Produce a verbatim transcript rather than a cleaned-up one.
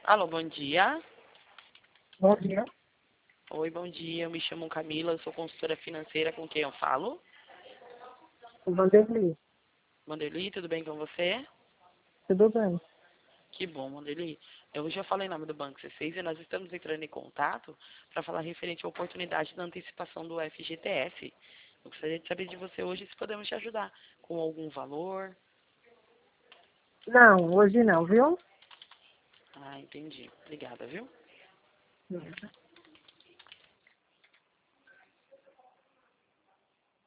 Alô, bom dia. Bom dia. Oi, bom dia. Eu me chamo Camila, eu sou consultora financeira. Com quem eu falo? Vanderlei. Manderli, tudo bem com você? Tudo bem? Que bom, Manderli. Eu já falei em nome do Banco C seis e nós estamos entrando em contato para falar referente à oportunidade da antecipação do F G T S. Eu gostaria de saber de você hoje se podemos te ajudar com algum valor. Não, hoje não, viu? Ah, entendi. Obrigada, viu?